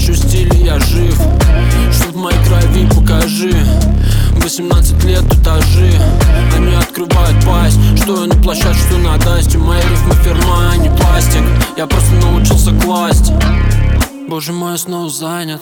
еще стиль, и я жив. Что в моей крови, покажи. 18 лет, этажи. Они открывают пасть. Что я на площадке, что на дасте. Мои рифмы фирма, а не пластик. Я просто научился класть. Боже мой, я снова занят.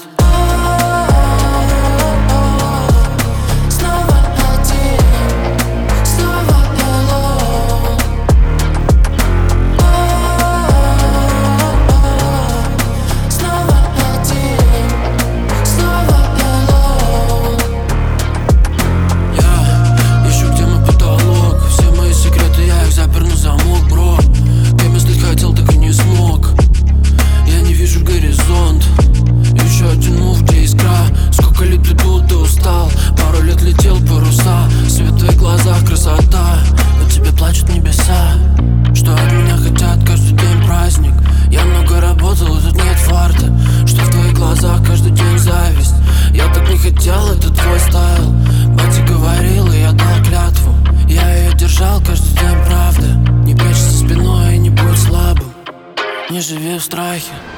Красота, но тебе плачут небеса. Что от меня хотят, каждый день праздник. Я много работал, и тут нет фарта. Что в твоих глазах каждый день зависть. Я так не хотел, это твой стайл. Батя говорил, и я дал клятву. Я ее держал каждый день, правда. Не прячься за спиной и не будь слабым. Не живи в страхе.